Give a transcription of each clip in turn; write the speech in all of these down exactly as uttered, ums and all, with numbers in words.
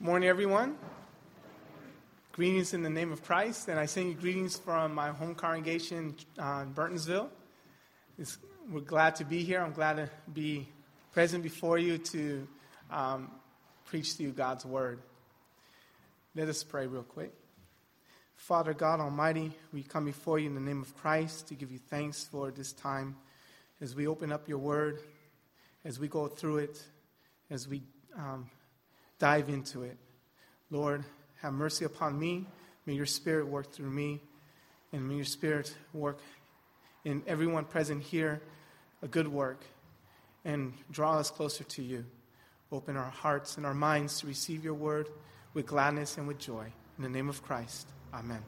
Morning, everyone. Greetings in the name of Christ, and I send you greetings from my home congregation uh, in Burtonsville. It's, we're glad to be here. I'm glad to be present before you to um, preach to you God's word. Let us pray real quick. Father God Almighty, we come before you in the name of Christ to give you thanks for this time as we open up your word, as we go through it, as we um, dive into it. Lord, have mercy upon me. May your Spirit work through me. And may your Spirit work in everyone present here, a good work, and draw us closer to you. Open our hearts and our minds to receive your word with gladness and with joy. In the name of Christ, amen.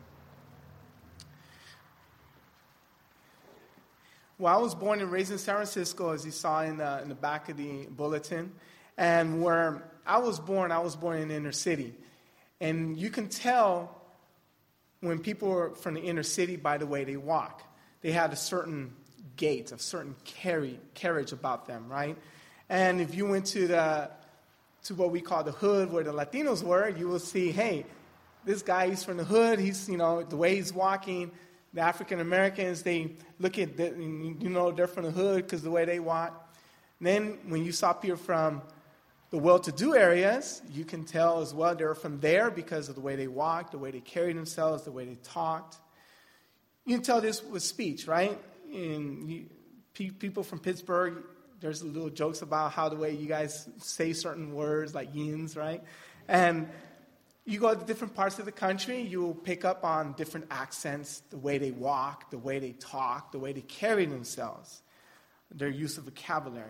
Well, I was born and raised in San Francisco, as you saw in the, in the back of the bulletin. And where I was born, I was born in the inner city. And you can tell when people are from the inner city by the way they walk. They had a certain gait, a certain carry, carriage about them, right? And if you went to the to what we call the hood, where the Latinos were, you will see, hey, this guy, he's from the hood. He's, you know, the way he's walking. The African Americans, they look at, the, you know, they're from the hood because the way they walk. And then when you saw people from the well-to-do areas, you can tell as well they're from there because of the way they walked, the way they carried themselves, the way they talked. You can tell this with speech, right? And you, pe- people from Pittsburgh, there's little jokes about how the way you guys say certain words like yins, right? And you go to different parts of the country, you'll pick up on different accents, the way they walk, the way they talk, the way they carry themselves, their use of vocabulary.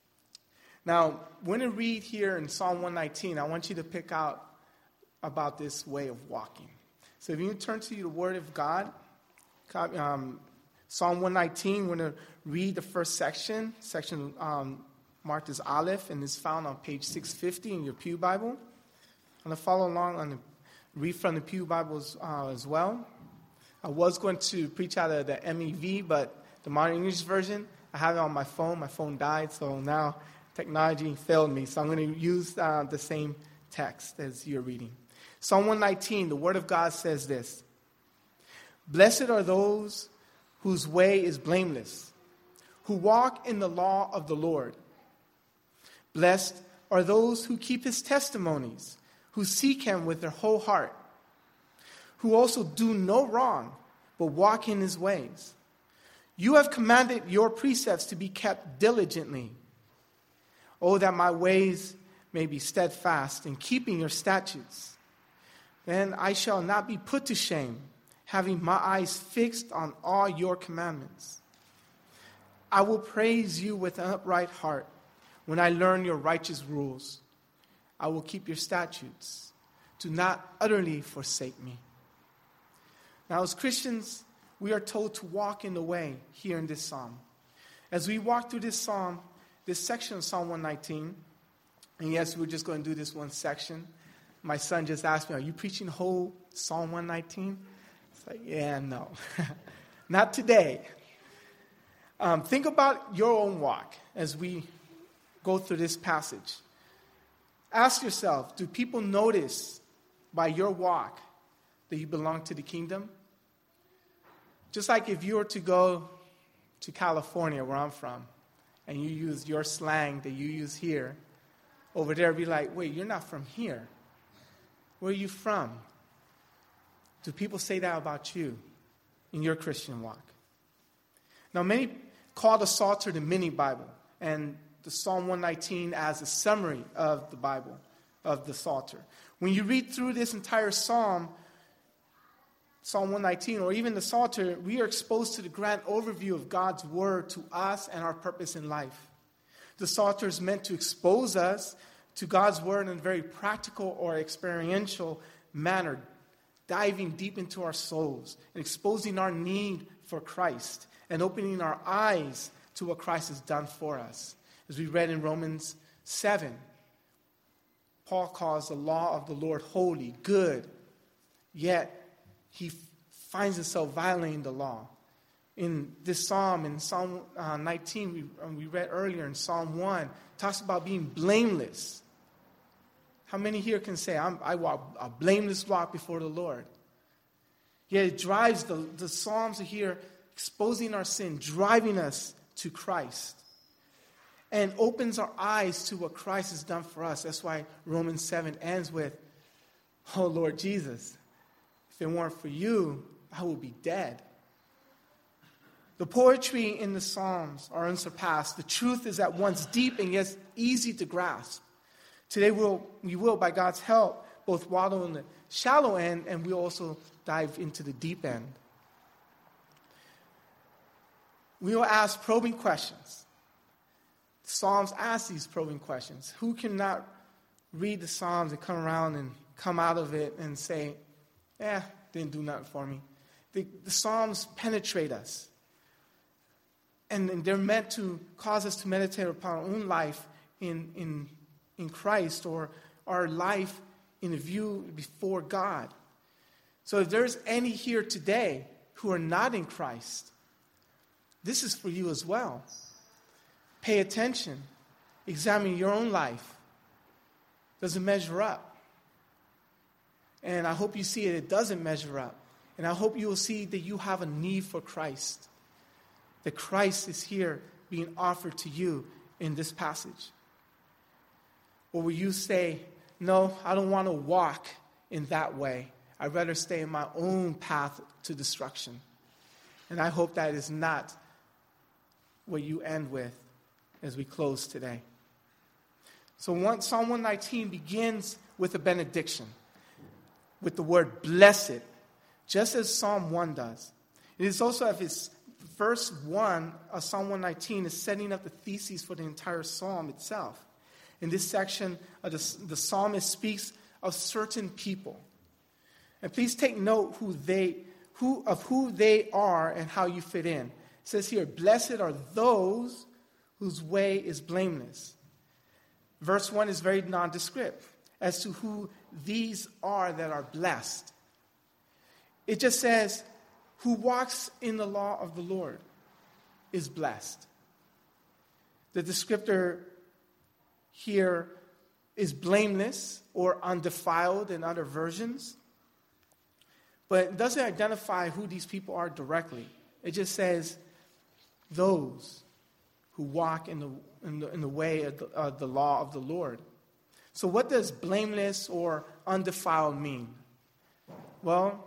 Now, when you read here in Psalm one nineteen, I want you to pick out about this way of walking. So if you turn to the Word of God, um, Psalm one nineteen, we're going to read the first section, section um, marked as Aleph, and is found on page six fifty in your Pew Bible. I'm going to follow along on the read from the Pew Bibles uh, as well. I was going to preach out of the M E V, but the Modern English Version, I have it on my phone. My phone died, so now technology failed me, so I'm going to use uh, the same text as you're reading. Psalm one nineteen, the Word of God says this: Blessed are those whose way is blameless, who walk in the law of the Lord. Blessed are those who keep his testimonies, who seek him with their whole heart, who also do no wrong, but walk in his ways. You have commanded your precepts to be kept diligently. Oh, that my ways may be steadfast in keeping your statutes. Then I shall not be put to shame, having my eyes fixed on all your commandments. I will praise you with an upright heart when I learn your righteous rules. I will keep your statutes. Do not utterly forsake me. Now, as Christians, we are told to walk in the way here in this psalm. As we walk through this psalm, this section of Psalm one nineteen, and yes, we're just going to do this one section. My son just asked me, are you preaching the whole Psalm one nineteen? It's like, yeah, no. Not today. Um, think about your own walk as we go through this passage. Ask yourself, do people notice by your walk that you belong to the kingdom? Just like if you were to go to California, where I'm from, and you use your slang that you use here, over there be like, wait, you're not from here. Where are you from? Do people say that about you in your Christian walk? Now, many call the Psalter the mini Bible, and the Psalm one nineteen as a summary of the Bible, of the Psalter. When you read through this entire psalm, Psalm one nineteen, or even the Psalter, we are exposed to the grand overview of God's word to us and our purpose in life. The Psalter is meant to expose us to God's word in a very practical or experiential manner, diving deep into our souls and exposing our need for Christ and opening our eyes to what Christ has done for us. As we read in Romans seven, Paul calls the law of the Lord holy, good, yet he finds himself violating the law. In this psalm, in Psalm uh, nineteen, we, um, we read earlier in Psalm one, talks about being blameless. How many here can say, I'm, I walk a blameless walk before the Lord? Yeah, it drives, the, the Psalms are here exposing our sin, driving us to Christ, and opens our eyes to what Christ has done for us. That's why Romans seven ends with, oh, Lord Jesus, if it weren't for you, I would be dead. The poetry in the Psalms are unsurpassed. The truth is at once deep and yet easy to grasp. Today we'll, we will, by God's help, both wallow in the shallow end and we'll also dive into the deep end. We will ask probing questions. The Psalms ask these probing questions. Who cannot read the Psalms and come around and come out of it and say, eh, didn't do nothing for me. The, the Psalms penetrate us. And, and they're meant to cause us to meditate upon our own life in, in, in Christ, or our life in view before God. So if there's any here today who are not in Christ, this is for you as well. Pay attention. Examine your own life. Does it measure up? And I hope you see it, it doesn't measure up. And I hope you will see that you have a need for Christ. That Christ is here being offered to you in this passage. Or will you say, no, I don't want to walk in that way. I'd rather stay in my own path to destruction. And I hope that is not what you end with as we close today. So one, Psalm one nineteen begins with a benediction, with the word blessed, just as Psalm one does. It is also, if it's verse one of Psalm one nineteen is setting up the thesis for the entire psalm itself. In this section, of the, the psalmist speaks of certain people. And please take note who they, who, of who they are and how you fit in. It says here, blessed are those whose way is blameless. Verse one is very nondescript as to who these are that are blessed. It just says, who walks in the law of the Lord is blessed. The descriptor here is blameless or undefiled in other versions. But it doesn't identify who these people are directly. It just says those who walk in the, in the, in the way of the, uh, the law of the Lord. So what does blameless or undefiled mean? Well,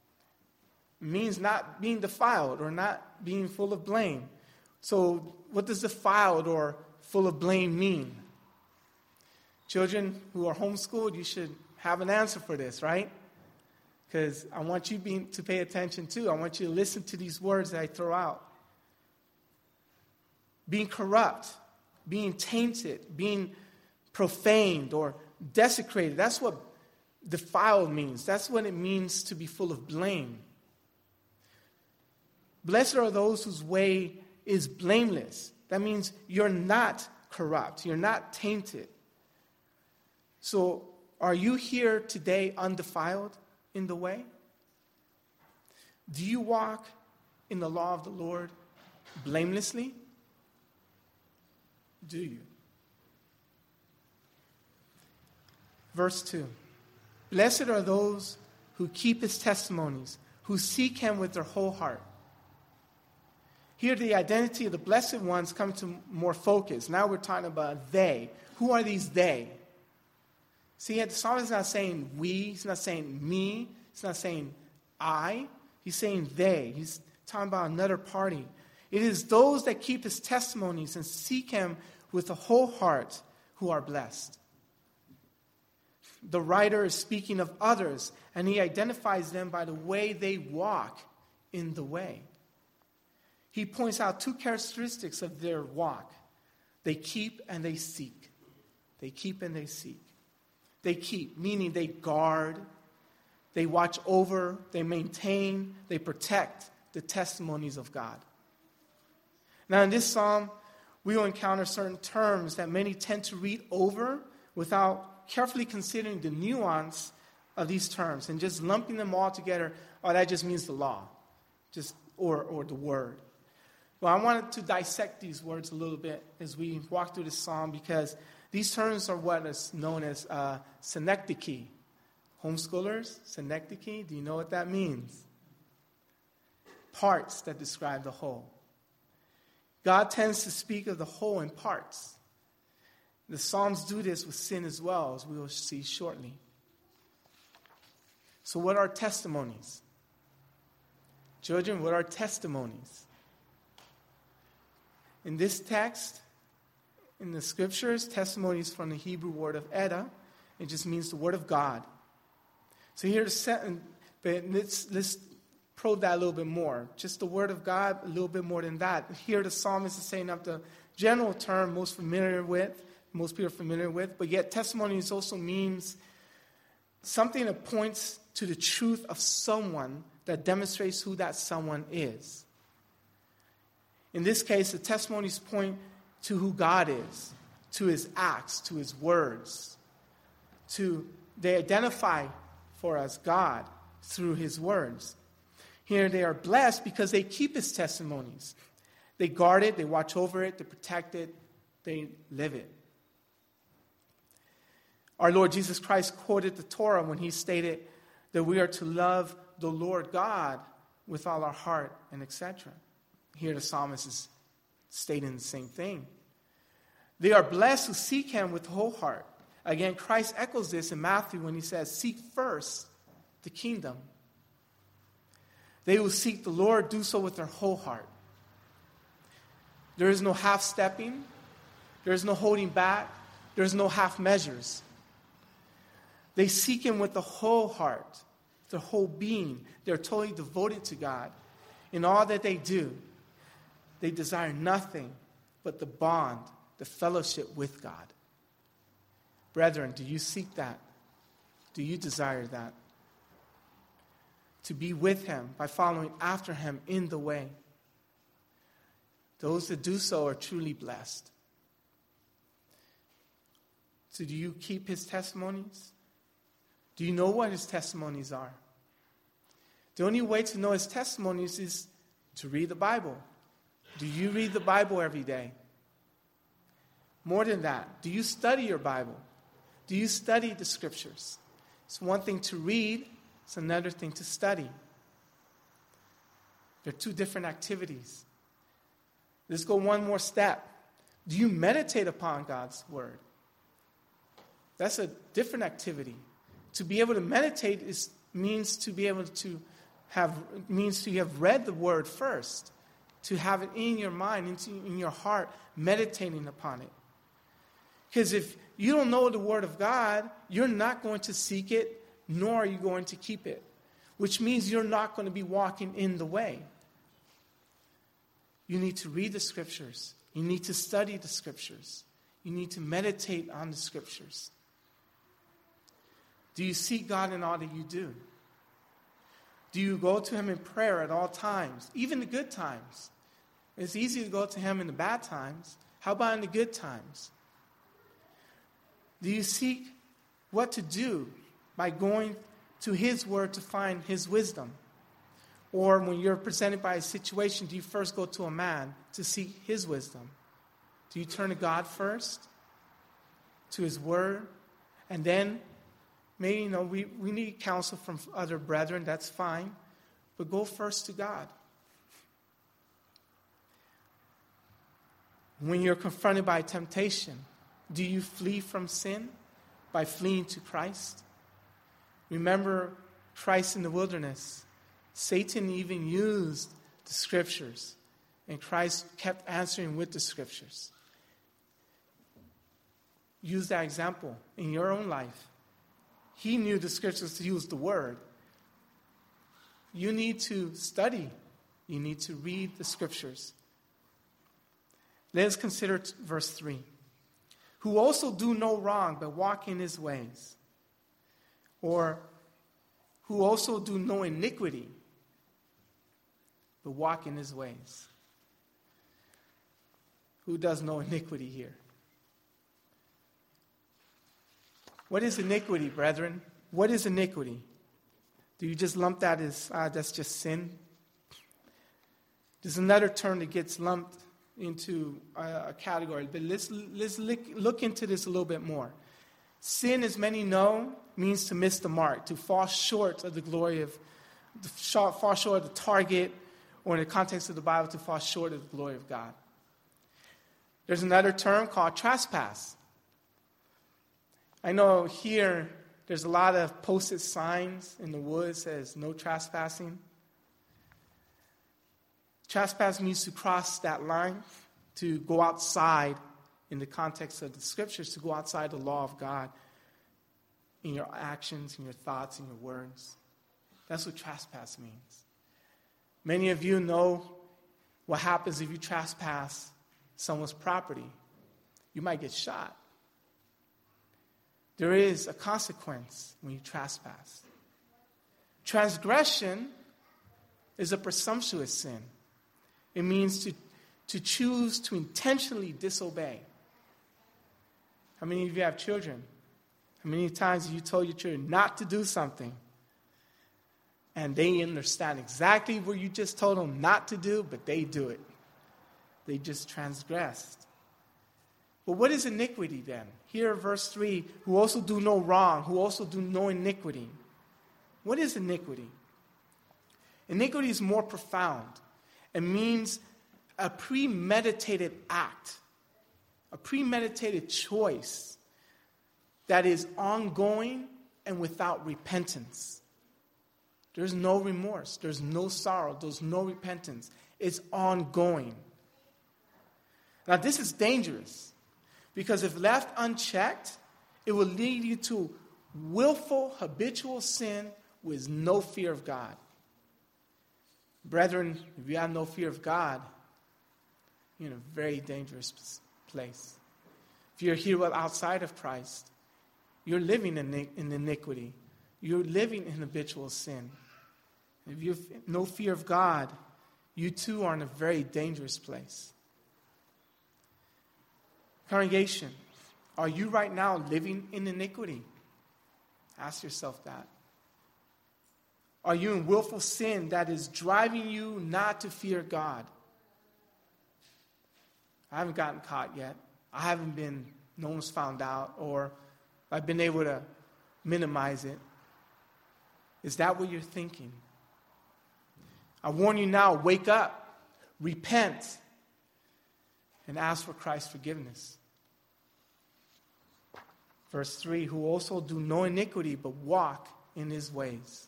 it means not being defiled or not being full of blame. So what does defiled or full of blame mean? Children who are homeschooled, you should have an answer for this, right? Because I want you being, to pay attention too. I want you to listen to these words that I throw out. Being corrupt, being tainted, being profaned or desecrated. That's what defiled means. That's what it means to be full of blame. Blessed are those whose way is blameless. That means you're not corrupt. You're not tainted. So are you here today undefiled in the way? Do you walk in the law of the Lord blamelessly? Do you? Verse two. Blessed are those who keep his testimonies, who seek him with their whole heart. Here the identity of the blessed ones come to more focus. Now we're talking about they. Who are these they? See, the psalmist is not saying we. He's not saying me. He's not saying I. He's saying they. He's talking about another party. It is those that keep his testimonies and seek him with a whole heart who are blessed. The writer is speaking of others, and he identifies them by the way they walk in the way. He points out two characteristics of their walk. They keep and they seek. They keep and they seek. They keep, meaning they guard, they watch over, they maintain, they protect the testimonies of God. Now in this psalm, we will encounter certain terms that many tend to read over without carefully considering the nuance of these terms and just lumping them all together. Oh, that just means the law, just or or the word. Well, I wanted to dissect these words a little bit as we walk through this psalm because These terms are what is known as uh, synecdoche. Homeschoolers, synecdoche, do you know what that means? Parts that describe the whole. God tends to speak of the whole in parts. The Psalms do this with sin as well, as we will see shortly. So what are testimonies? Children, what are testimonies? In this text, in the scriptures, testimonies from the Hebrew word of Eda. It just means the word of God. So here's the but let's, let's probe that a little bit more. Just the word of God, a little bit more than that. Here the psalmist is saying of the general term most familiar with, most people are familiar with, but yet testimonies also means something that points to the truth of someone, that demonstrates who that someone is. In this case, the testimonies point to who God is, to his acts, to his words. To they identify for us God through his words. Here they are blessed because they keep his testimonies. They guard it, they watch over it, they protect it, they live it. Our Lord Jesus Christ quoted the Torah when he stated that we are to love the Lord God with all our heart and et cetera. Here the psalmist is stating the same thing. They are blessed who seek him with the whole heart. Again, Christ echoes this in Matthew when he says, seek first the kingdom. They who seek the Lord do so with their whole heart. There is no half-stepping. There is no holding back. There is no half measures. They seek him with the whole heart, their whole being. They're totally devoted to God. In all that they do, they desire nothing but the bond, the fellowship with God. Brethren, do you seek that? Do you desire that? To be with him by following after him in the way. Those that do so are truly blessed. So do you keep his testimonies? Do you know what his testimonies are? The only way to know his testimonies is to read the Bible. Do you read the Bible every day? More than that, do you study your Bible? Do you study the scriptures? It's one thing to read, it's another thing to study. They're two different activities. Let's go one more step. Do you meditate upon God's word? That's a different activity. To be able to meditate is means to be able to have means to have read the word first, to have it in your mind, in your heart, meditating upon it. Because if you don't know the word of God, you're not going to seek it, nor are you going to keep it, which means you're not going to be walking in the way. You need to read the scriptures. You need to study the scriptures. You need to meditate on the scriptures. Do you seek God in all that you do? Do you go to him in prayer at all times, even the good times? It's easy to go to him in the bad times. How about in the good times? Do you seek what to do by going to his word to find his wisdom? Or when you're presented by a situation, do you first go to a man to seek his wisdom? Do you turn to God first, to his word, and then maybe, you know, we, we need counsel from other brethren, that's fine, but go first to God. When you're confronted by temptation, do you flee from sin by fleeing to Christ? Remember Christ in the wilderness. Satan even used the scriptures, and Christ kept answering with the scriptures. Use that example in your own life. He knew the scriptures to use the word. You need to study. You need to read the scriptures. Let us consider t- verse three. Who also do no wrong, but walk in his ways. Or who also do no iniquity, but walk in his ways. Who does no iniquity here? What is iniquity, brethren? What is iniquity? Do you just lump that as, ah, that's just sin? There's another term that gets lumped into a, a category, but let's, let's look, look into this a little bit more. Sin, as many know, means to miss the mark, to fall short of the glory of, to fall short of the target, or in the context of the Bible, to fall short of the glory of God. There's another term called trespass. I know here there's a lot of posted signs in the woods that says no trespassing. Trespass means to cross that line, to go outside, in the context of the scriptures, to go outside the law of God in your actions, in your thoughts, in your words. That's what trespass means. Many of you know what happens if you trespass someone's property. You might get shot. There is a consequence when you trespass. Transgression is a presumptuous sin. It means to, to choose to intentionally disobey. How many of you have children? How many times have you told your children not to do something, and they understand exactly what you just told them not to do, but they do it? They just transgressed. But what is iniquity then? Here, verse three, who also do no wrong, who also do no iniquity. What is iniquity? Iniquity is more profound. It means a premeditated act, a premeditated choice that is ongoing and without repentance. There's no remorse. There's no sorrow. There's no repentance. It's ongoing. Now, this is dangerous because if left unchecked, it will lead you to willful, habitual sin with no fear of God. Brethren, if you have no fear of God, you're in a very dangerous place. If you're here outside of Christ, you're living in iniquity. You're living in habitual sin. If you have no fear of God, you too are in a very dangerous place. Congregation, are you right now living in iniquity? Ask yourself that. Are you in willful sin that is driving you not to fear God? I haven't gotten caught yet. I haven't been, no one's found out, or I've been able to minimize it. Is that what you're thinking? I warn you now, wake up, repent, and ask for Christ's forgiveness. Verse three, who also do no iniquity, but walk in his ways.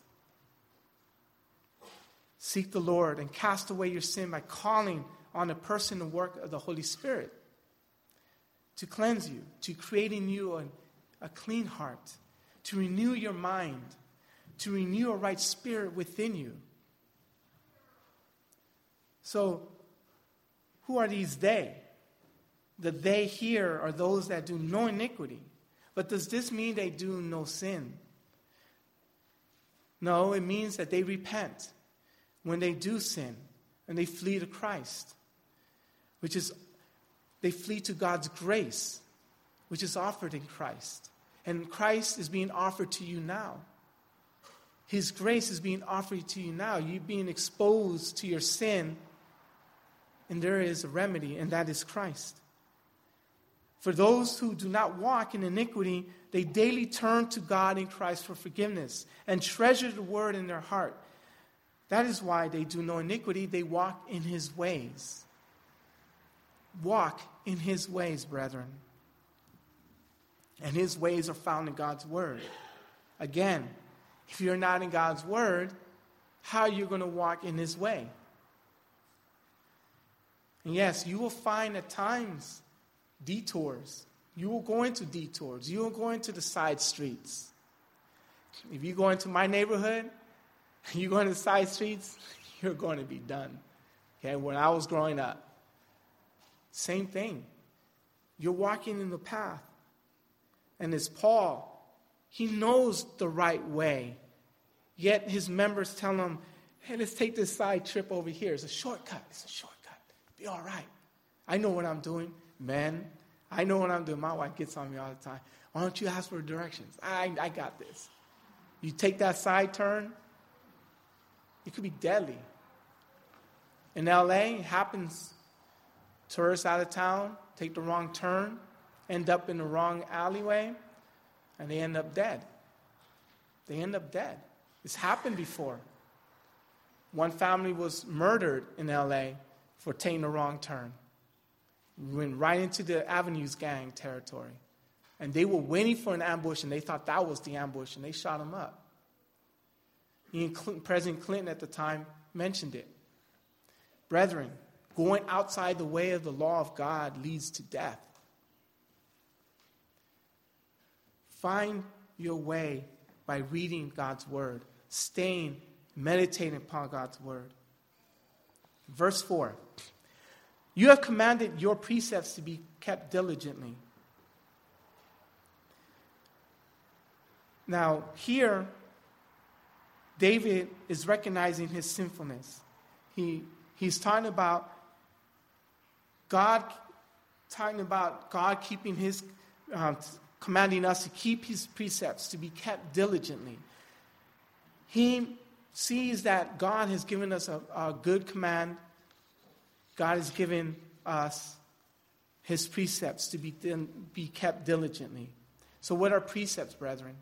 Seek the Lord and cast away your sin by calling on the person and work of the Holy Spirit to cleanse you, to create in you a, a clean heart, to renew your mind, to renew a right spirit within you. So, who are these they? The they here are those that do no iniquity. But does this mean they do no sin? No, it means that they repent when they do sin and they flee to Christ, which is, they flee to God's grace, which is offered in Christ. And Christ is being offered to you now. His grace is being offered to you now. You're being exposed to your sin, and there is a remedy, and that is Christ. For those who do not walk in iniquity, they daily turn to God in Christ for forgiveness and treasure the word in their heart. That is why they do no iniquity. They walk in his ways. Walk in his ways, brethren. And his ways are found in God's word. Again, if you're not in God's word, how are you going to walk in his way? And yes, you will find at times detours. You will go into detours. You will go into the side streets. If you go into my neighborhood, you go into the side streets, you're going to be done. Okay, when I was growing up, same thing. You're walking in the path. And as Paul, he knows the right way. Yet his members tell him, hey, let's take this side trip over here. It's a shortcut. It's a shortcut. Be all right. I know what I'm doing. Man, I know what I'm doing. My wife gets on me all the time. Why don't you ask for directions? I, I got this. You take that side turn, it could be deadly. In L A, it happens tourists out of town, take the wrong turn, end up in the wrong alleyway, and they end up dead. They end up dead. It's happened before. One family was murdered in L A for taking the wrong turn. Went right into the Avenues gang territory. And they were waiting for an ambush, and they thought that was the ambush, and they shot him up. Even Clinton, President Clinton at the time mentioned it. Brethren, going outside the way of the law of God leads to death. Find your way by reading God's word, staying, meditating upon God's word. Verse four. You have commanded your precepts to be kept diligently. Now, here, David is recognizing his sinfulness. He, he's talking about God, talking about God keeping his, uh, commanding us to keep his precepts, to be kept diligently. He sees that God has given us a, a good command. God has given us his precepts to be, be kept diligently. So what are precepts, brethren?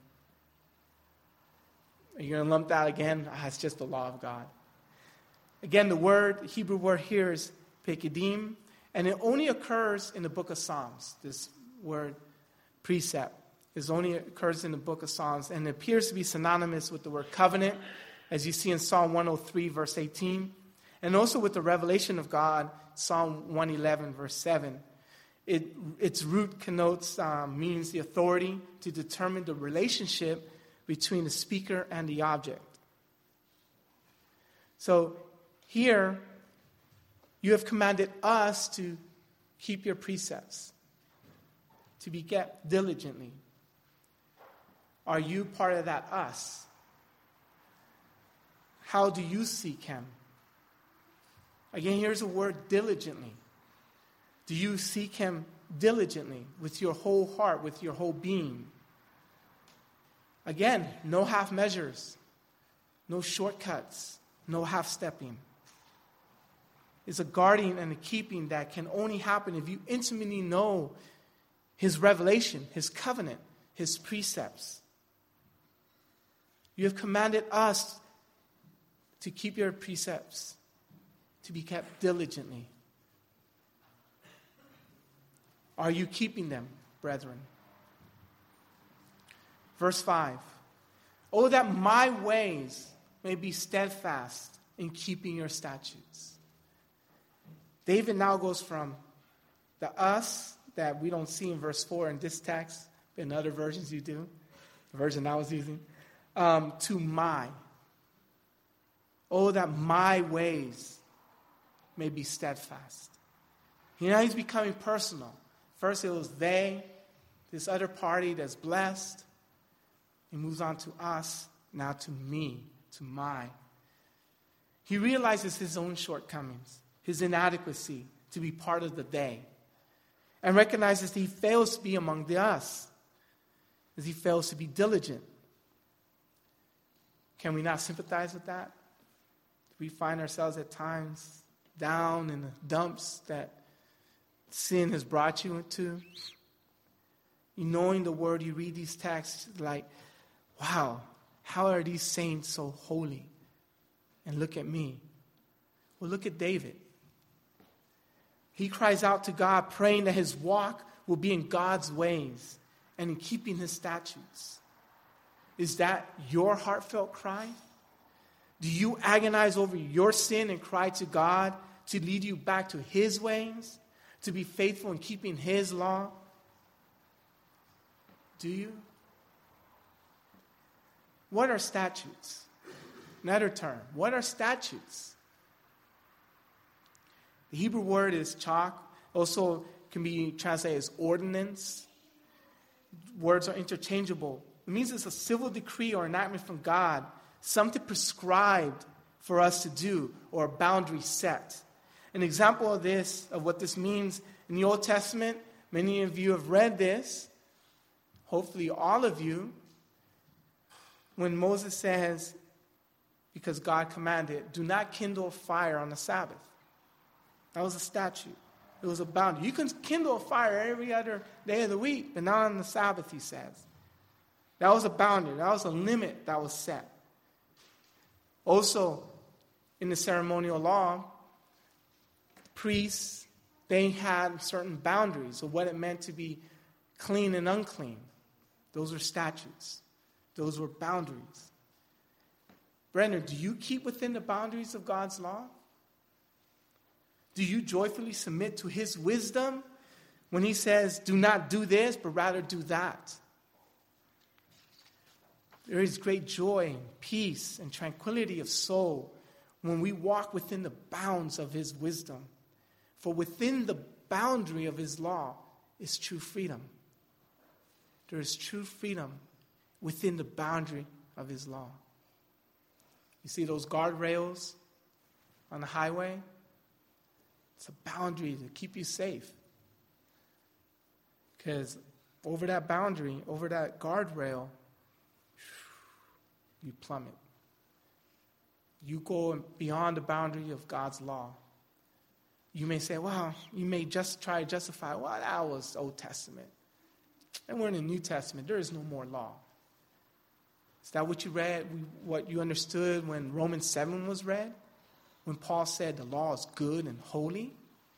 Are you going to lump that again? Ah, it's just the law of God. Again, the word, the Hebrew word here is pekedim, and it only occurs in the book of Psalms. This word, precept, is only occurs in the book of Psalms, and it appears to be synonymous with the word covenant, as you see in Psalm one oh three, verse eighteen, and also with the revelation of God, Psalm one eleven, verse seven. It, its root connotes, um, means the authority to determine the relationship between the speaker and the object. So here, you have commanded us to keep your precepts, to be kept diligently. Are you part of that us? How do you seek him? Again, here's the word diligently. Do you seek him diligently with your whole heart, with your whole being? Again, no half measures, no shortcuts, no half stepping. It's a guarding and a keeping that can only happen if you intimately know his revelation, his covenant, his precepts. You have commanded us to keep your precepts, to be kept diligently. Are you keeping them, brethren? Verse five. Oh, that my ways may be steadfast in keeping your statutes. David now goes from the us that we don't see in verse four in this text, but in other versions you do, the version I was using, um, to my. Oh, that my ways may be steadfast. You know, he's becoming personal. First it was they, this other party that's blessed. He moves on to us, now to me, to my. He realizes his own shortcomings, his inadequacy to be part of the they, and recognizes that he fails to be among the us, as he fails to be diligent. Can we not sympathize with that? We find ourselves at times down in the dumps that sin has brought you into. You knowing the word, you read these texts like, wow, how are these saints so holy? And look at me. Well, look at David. He cries out to God, praying that his walk will be in God's ways and in keeping his statutes. Is that your heartfelt cry? Do you agonize over your sin and cry to God to lead you back to his ways, to be faithful in keeping his law? Do you? What are statutes? Another term. What are statutes? The Hebrew word is chak. Also can be translated as ordinance. Words are interchangeable. It means it's a civil decree or enactment from God, something prescribed for us to do or a boundary set. An example of this, of what this means in the Old Testament, many of you have read this, hopefully all of you, when Moses says, because God commanded, do not kindle fire on the Sabbath. That was a statute. It was a boundary. You can kindle a fire every other day of the week, but not on the Sabbath, he says. That was a boundary. That was a limit that was set. Also, in the ceremonial law, priests, they had certain boundaries of what it meant to be clean and unclean. Those were statutes. Those were boundaries. Brethren, do you keep within the boundaries of God's law? Do you joyfully submit to his wisdom when he says, do not do this, but rather do that? There is great joy, peace, and tranquility of soul when we walk within the bounds of his wisdom. For within the boundary of his law is true freedom. There is true freedom within the boundary of his law. You see those guardrails on the highway? It's a boundary to keep you safe. Because over that boundary, over that guardrail, you plummet. You go beyond the boundary of God's law. You may say, well, you may just try to justify, well, that was Old Testament. And we're in the New Testament. There is no more law. Is that what you read, what you understood when Romans seven was read? When Paul said the law is good and holy?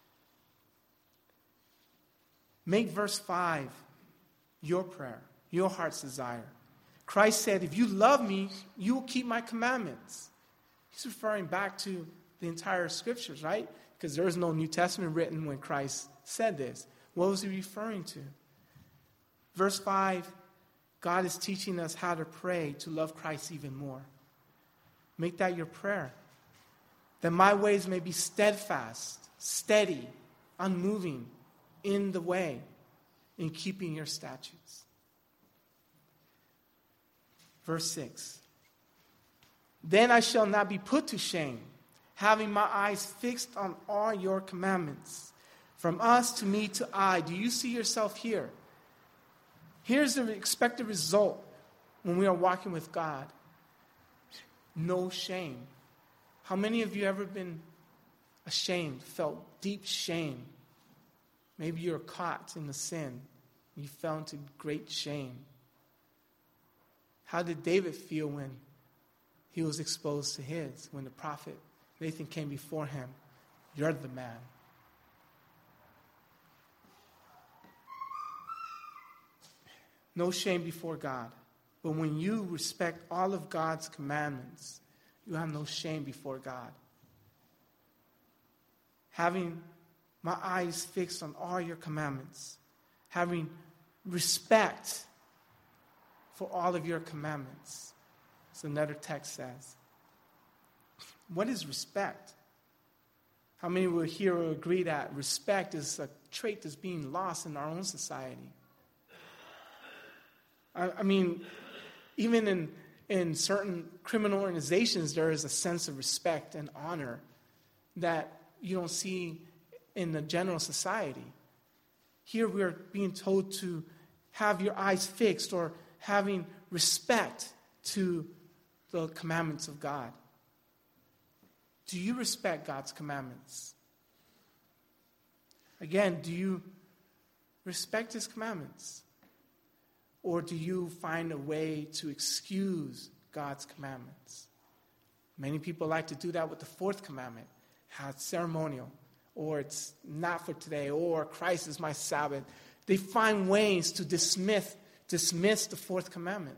Make verse five your prayer, your heart's desire. Christ said, if you love me, you will keep my commandments. He's referring back to the entire scriptures, right? Because there is no New Testament written when Christ said this. What was he referring to? Verse five, God is teaching us how to pray to love Christ even more. Make that your prayer. That my ways may be steadfast, steady, unmoving in the way, in keeping your statutes. Verse six. Then I shall not be put to shame, having my eyes fixed on all your commandments. From us to me to I. Do you see yourself here? Here's the expected result when we are walking with God. No shame. How many of you ever been ashamed, felt deep shame? Maybe you're caught in the sin. You fell into great shame. How did David feel when he was exposed to his, when the prophet Nathan came before him? You're the man. No shame before God. But when you respect all of God's commandments, you have no shame before God. Having my eyes fixed on all your commandments, having respect for all of your commandments, as another text says. What is respect? How many will here will agree that respect is a trait that's being lost in our own society? I, I mean, even in, in certain criminal organizations, there is a sense of respect and honor that you don't see in the general society. Here we are being told to have your eyes fixed or having respect to the commandments of God. Do you respect God's commandments? Again, do you respect his commandments? Or do you find a way to excuse God's commandments? Many people like to do that with the fourth commandment. How it's ceremonial, or it's not for today, or Christ is my Sabbath. They find ways to dismiss, dismiss the fourth commandment.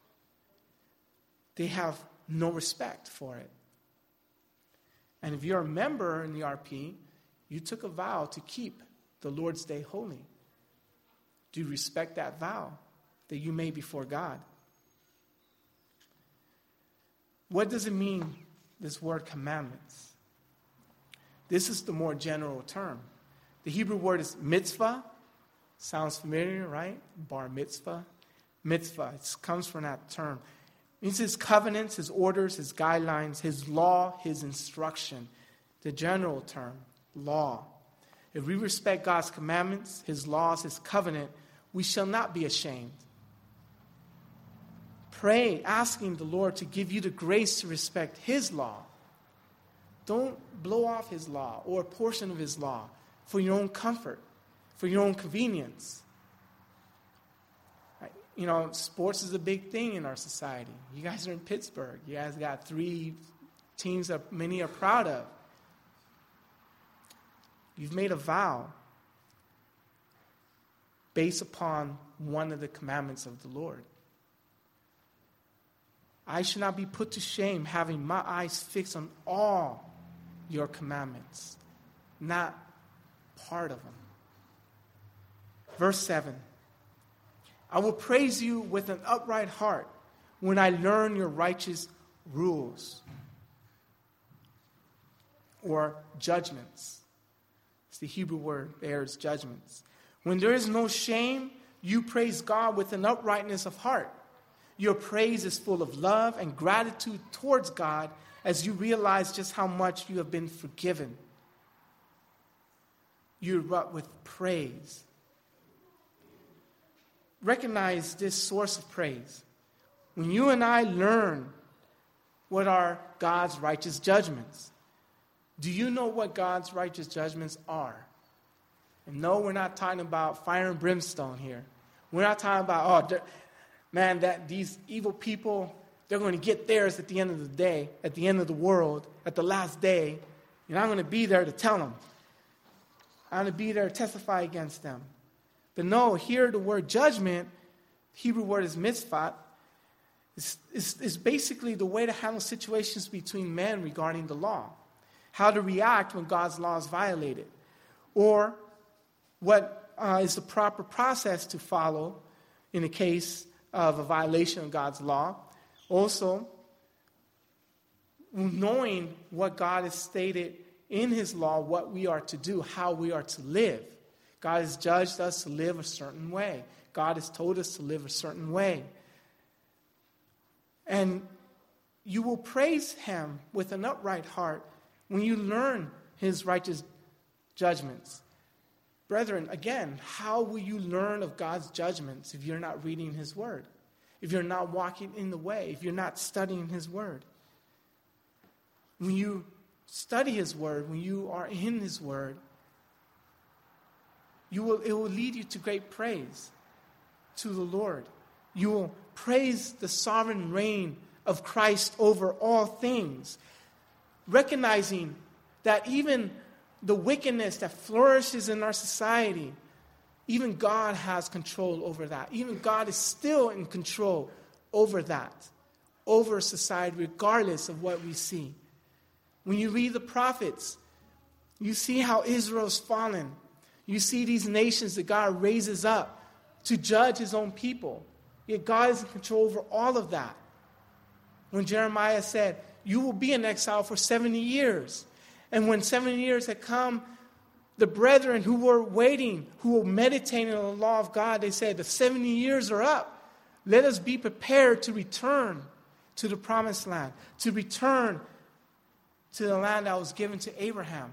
They have no respect for it. And if you're a member in the R P, you took a vow to keep the Lord's Day holy. Do you respect that vow that you made before God? What does it mean, this word commandments? This is the more general term. The Hebrew word is mitzvah. Sounds familiar, right? Bar mitzvah. Mitzvah, it comes from that term. It means his covenants, his orders, his guidelines, his law, his instruction. The general term, law. If we respect God's commandments, his laws, his covenant, we shall not be ashamed. Pray, asking the Lord to give you the grace to respect his law. Don't blow off his law or a portion of his law for your own comfort, for your own convenience. Right? You know, sports is a big thing in our society. You guys are in Pittsburgh. You guys got three teams that many are proud of. You've made a vow based upon one of the commandments of the Lord. I should not be put to shame, having my eyes fixed on all your commandments, not part of them. Verse seven. I will praise you with an upright heart when I learn your righteous rules or judgments. It's the Hebrew word there is judgments. When there is no shame, you praise God with an uprightness of heart. Your praise is full of love and gratitude towards God as you realize just how much you have been forgiven. You erupt with praise. Recognize this source of praise. When you and I learn what are God's righteous judgments, do you know what God's righteous judgments are? And no, we're not talking about fire and brimstone here. We're not talking about, oh, man, that these evil people, they're going to get theirs at the end of the day, at the end of the world, at the last day. And I'm going to be there to tell them. I'm going to be there to testify against them. But no, here the word judgment, the Hebrew word is mitzvah, is, is, is basically the way to handle situations between men regarding the law. How to react when God's law is violated. Or what uh, is the proper process to follow in a case of a violation of God's law. Also, knowing what God has stated in his law, what we are to do, how we are to live. God has judged us to live a certain way. God has told us to live a certain way. And you will praise him with an upright heart when you learn his righteous judgments. Brethren, again, how will you learn of God's judgments if you're not reading his word? If you're not walking in the way? If you're not studying his word? When you study his word, when you are in his word, you will, it will lead you to great praise to the Lord. You will praise the sovereign reign of Christ over all things, recognizing that even the wickedness that flourishes in our society, even God has control over that. Even God is still in control over that, over society, regardless of what we see. When you read the prophets, you see how Israel's fallen. You see these nations that God raises up to judge his own people. Yet God is in control over all of that. When Jeremiah said, you will be in exile for seventy years. And when seven years had come, the brethren who were waiting, who were meditating on the law of God, they said, the seventy years are up. Let us be prepared to return to the promised land, to return to the land that was given to Abraham.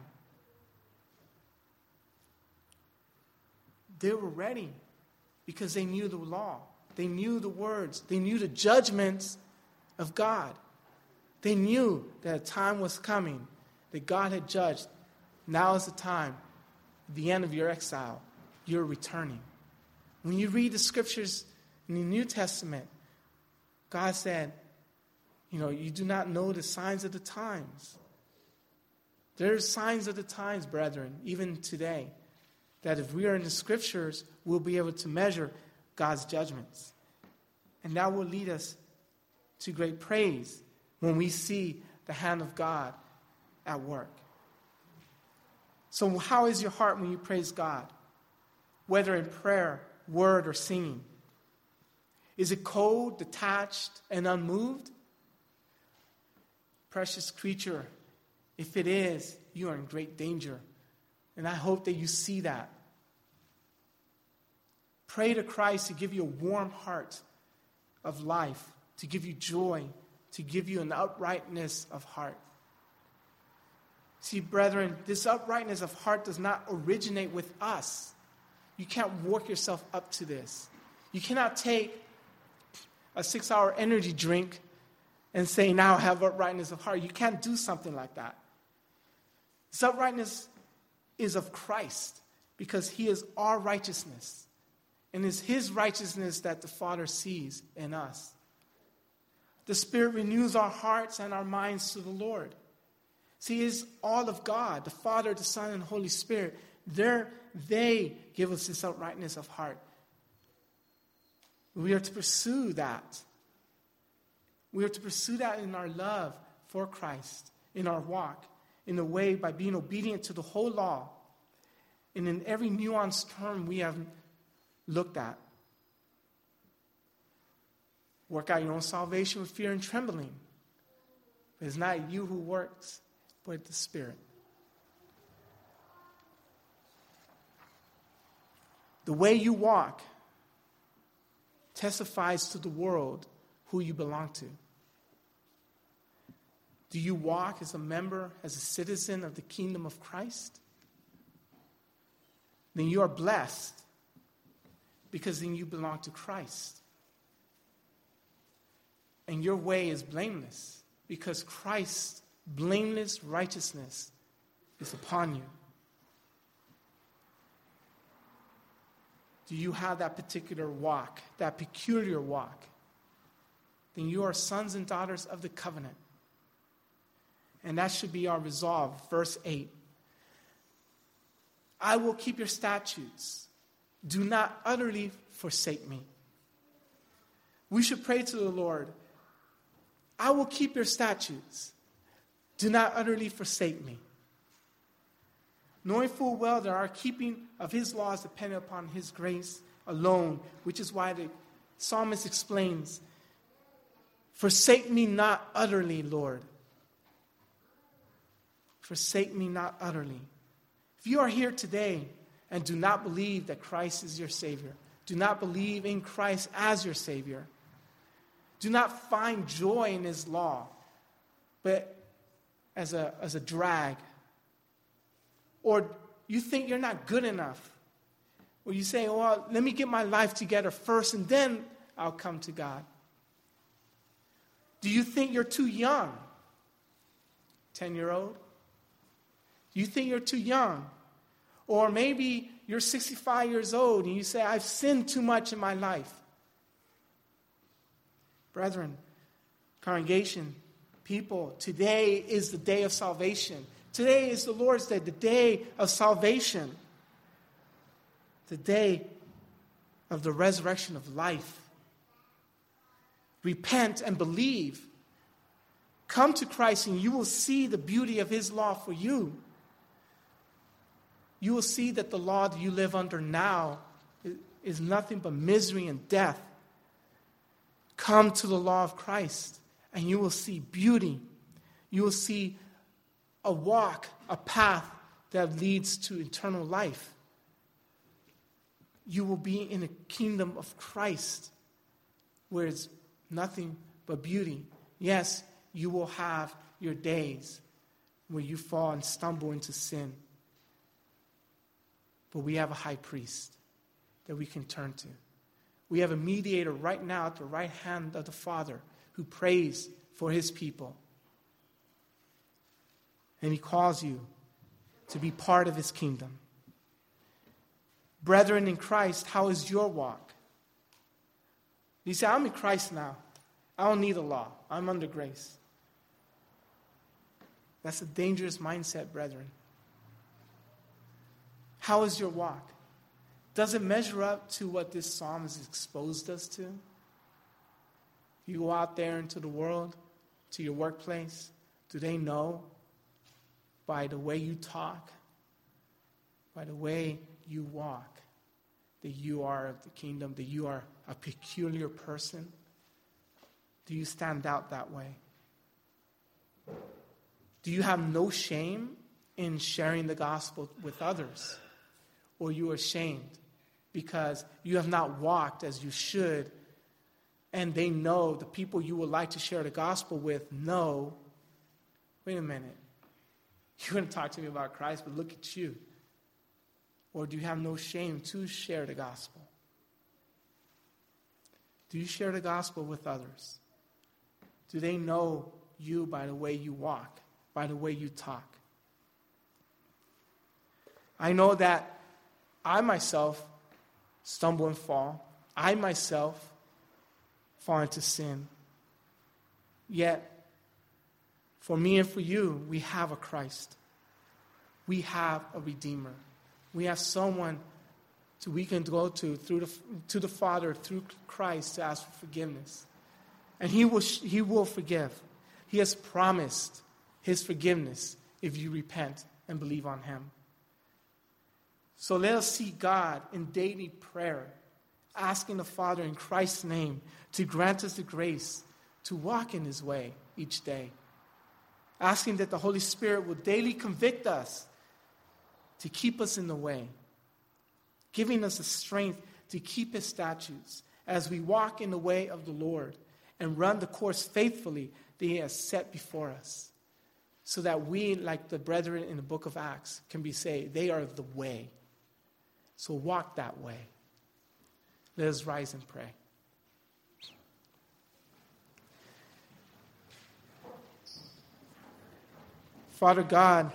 They were ready because they knew the law. They knew the words. They knew the judgments of God. They knew that a time was coming that God had judged. Now is the time, the end of your exile. You're returning. When you read the scriptures in the New Testament, God said, you know, you do not know the signs of the times. There are signs of the times, brethren, even today, that if we are in the scriptures, we'll be able to measure God's judgments. And that will lead us to great praise when we see the hand of God at work. So how is your heart when you praise God? Whether in prayer, word, or singing. Is it cold, detached, and unmoved? Precious creature, if it is, you are in great danger. And I hope that you see that. Pray to Christ to give you a warm heart of life, to give you joy, to give you an uprightness of heart. See, brethren, this uprightness of heart does not originate with us. You can't work yourself up to this. You cannot take a six-hour energy drink and say, now I have uprightness of heart. You can't do something like that. This uprightness is of Christ, because he is our righteousness. And it's his righteousness that the Father sees in us. The Spirit renews our hearts and our minds to the Lord. See, it's all of God, the Father, the Son, and the Holy Spirit. They're, they give us this uprightness of heart. We are to pursue that. We are to pursue that in our love for Christ, in our walk, in a way by being obedient to the whole law, and in every nuanced term we have looked at. Work out your own salvation with fear and trembling. But it's not you who works, but the Spirit. The way you walk testifies to the world who you belong to. Do you walk as a member, as a citizen of the kingdom of Christ? Then you are blessed, because then you belong to Christ. And your way is blameless, because Christ's blameless righteousness is upon you. Do you have that particular walk, that peculiar walk? Then you are sons and daughters of the covenant. And that should be our resolve. Verse eight. I will keep your statutes. Do not utterly forsake me. We should pray to the Lord. I will keep your statutes. Do not utterly forsake me. Knowing full well that our keeping of his laws depended upon his grace alone, which is why the psalmist explains, forsake me not utterly, Lord. Forsake me not utterly. If you are here today and do not believe that Christ is your Savior, do not believe in Christ as your Savior, do not find joy in his law, but as a, as a drag, or you think you're not good enough, or you say, well, let me get my life together first and then I'll come to God. Do you think you're too young? ten-year-old? Do you think you're too young? Or maybe you're sixty-five years old and you say, I've sinned too much in my life. Brethren, congregation, people, today is the day of salvation. Today is the Lord's Day, the day of salvation. The day of the resurrection of life. Repent and believe. Come to Christ and you will see the beauty of his law for you. You will see that the law that you live under now is nothing but misery and death. Come to the law of Christ and you will see beauty. You will see a walk, a path that leads to eternal life. You will be in a kingdom of Christ where it's nothing but beauty. Yes, you will have your days where you fall and stumble into sin. But we have a high priest that we can turn to. We have a mediator right now at the right hand of the Father who prays for his people. And he calls you to be part of his kingdom. Brethren in Christ, how is your walk? You say, I'm in Christ now. I don't need a law. I'm under grace. That's a dangerous mindset, brethren. How is your walk? Does it measure up to what this psalm has exposed us to? You go out there into the world, to your workplace, do they know by the way you talk, by the way you walk, that you are of the kingdom, that you are a peculiar person? Do you stand out that way? Do you have no shame in sharing the gospel with others? Or you are ashamed because you have not walked as you should, and they know, the people you would like to share the gospel with know, wait a minute, you're going to talk to me about Christ, but look at you. Or do you have no shame to share the gospel? Do you share the gospel with others? Do they know you by the way you walk, by the way you talk? I know that I myself stumble and fall. I myself fall into sin. Yet, for me and for you, we have a Christ. We have a Redeemer. We have someone to, we can go to through the, to the Father through Christ to ask for forgiveness. And he will, he will forgive. He has promised his forgiveness if you repent and believe on him. So let us seek God in daily prayer, asking the Father in Christ's name to grant us the grace to walk in his way each day. Asking that the Holy Spirit will daily convict us to keep us in the way, giving us the strength to keep his statutes as we walk in the way of the Lord and run the course faithfully that he has set before us, so that we, like the brethren in the book of Acts, can be saved. They are the way. So walk that way. Let us rise and pray. Father God,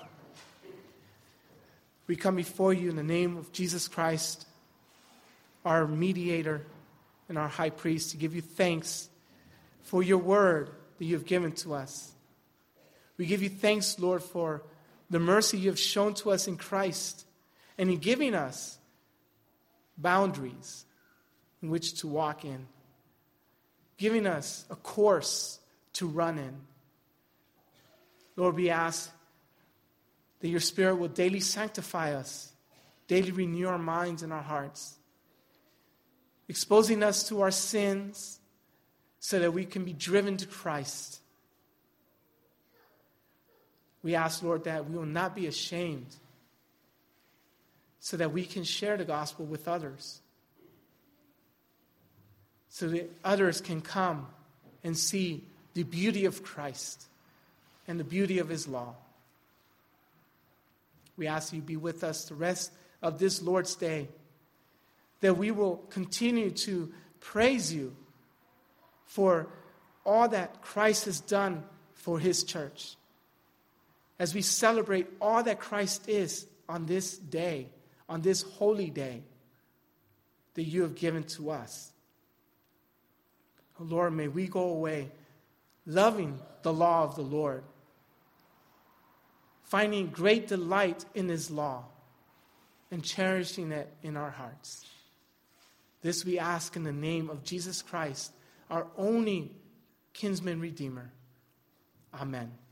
we come before you in the name of Jesus Christ, our mediator and our high priest, to give you thanks for your word that you have given to us. We give you thanks, Lord, for the mercy you have shown to us in Christ and in giving us boundaries in which to walk in, giving us a course to run in. Lord, we ask that your Spirit will daily sanctify us, daily renew our minds and our hearts, exposing us to our sins so that we can be driven to Christ. We ask, Lord, that we will not be ashamed, so that we can share the gospel with others, so that others can come and see the beauty of Christ and the beauty of his law. We ask you be with us the rest of this Lord's Day, that we will continue to praise you for all that Christ has done for his church, as we celebrate all that Christ is on this day, on this holy day that you have given to us. Oh Lord, may we go away loving the law of the Lord, finding great delight in his law, and cherishing it in our hearts. This we ask in the name of Jesus Christ, our only kinsman redeemer. Amen.